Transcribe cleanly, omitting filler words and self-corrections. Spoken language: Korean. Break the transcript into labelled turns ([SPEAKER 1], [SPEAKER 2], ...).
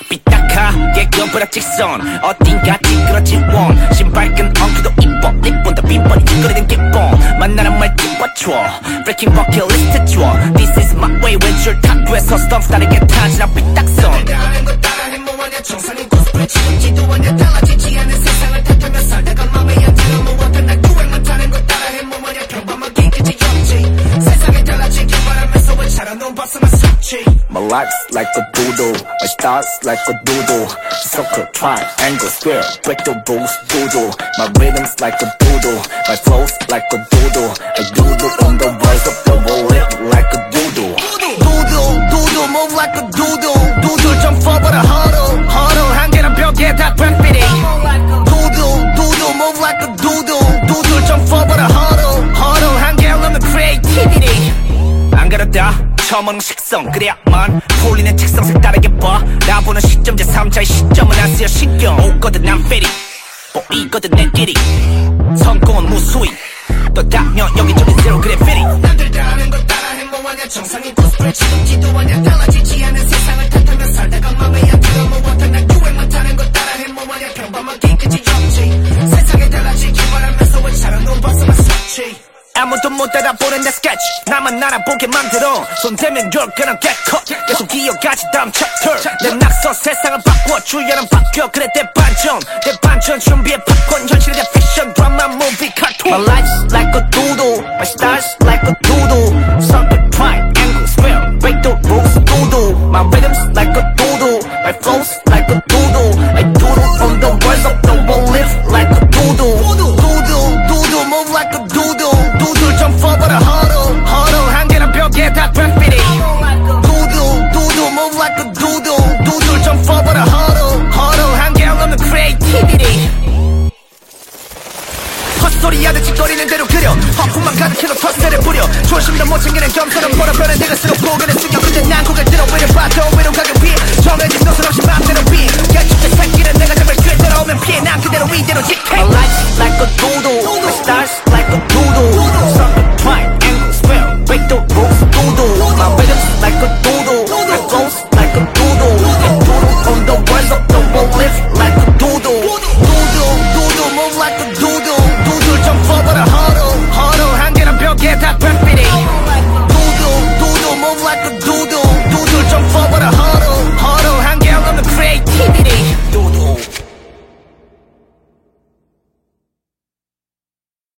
[SPEAKER 1] 삐딱하게 그어버려 직선 어딘가 찌그러진 원 신발끈 엉키도 이뻐 립본다 빈번히 찌그러진 기본 만나는 말 찝어줘 Breaking bucket list 줘 This is my way 왼줄 탑부에서 스톰스 다르게 타지나 삐딱선
[SPEAKER 2] 따라하는 거 따라해 뭐하냐 정상인 코스프레 지금지도 하냐 달라지지 않은 세상을 탓하며 살다가 맘에 안 들어 뭐하든 날 구획 못하는 거 따라해 뭐하냐 평범하게 끝이 없지 세상에 달라지길 바라면서 왜 차려놓은 벗어나 섭지
[SPEAKER 1] My life's like a doodle My stars like a doodle Circle, triangle, square Break the rules, doodle My rhythm's like a doodle My flow's like a doodle I doodle on the words of the world like a doodle
[SPEAKER 2] Doodle, doodle, move like a doodle Doodle 좀 퍼버려 huddle, huddle 한 개는 벽에 다 graffiti Doodle, doodle, move like a doodle Doodle 좀 퍼버려 huddle, huddle 한 개 없는 creativity
[SPEAKER 1] 안 그렇다 처음 오는 식성 그래야만 풀리는 책상 색다르게 봐 나보는 시점 제3자의 시점은 안 쓰여 신경 오거든 난 페리 보이거든 내 길이 성공은 무수히 또 닿으면 여기저기 제로 그래피티
[SPEAKER 2] 남들 다 하는 거 따라해 뭐하냐 정상인 코스프레 지금지도 하냐 달라지지 않은 세상을 탓하며 살다가 맘에 안 들어 뭐하든 날 구획 못하는 거 따라해 뭐하냐 평범하게 끝이 없지 세상에 달라지길 바라면서 왜 차려놓은 벗어나 섭지
[SPEAKER 1] 아무도 못 알아보는 내 스케치 나만 알아보게 만들어 손대면 you're gonna get caught 계속 이어가지 다음 챕터 내 낙서 세상을 바꿔 주연은 바뀌어 그래 대반전 준비해 팝콘 현실의 픽션 드라마 무비 카툰 My life's like a doodle My stars like a doodle Circle, triangle, square Break the rules, doodle My rhythm's like a doodle My flow's like a doodle I doodle on the words of the world live like a doodle
[SPEAKER 2] Doodle, doodle, move like a doodle Doodle 좀 퍼버려 huddle, huddle 한 개는 벽에 다 graffiti Doodle, doodle, move like a doodle Doodle 좀 퍼버려 huddle, huddle 한 개 없는 creativity 헛소리 하듯 짓거리는 대로 그려 허풍만 가득해도 텃세를 부려 조심도 못 챙기는 겸손한 보라변에 내가 쓰러 고개를 숙여 근데 난 고개를 들어 외려 봐도 외로 가기 위해 정해진 노선 없이 맘대로 비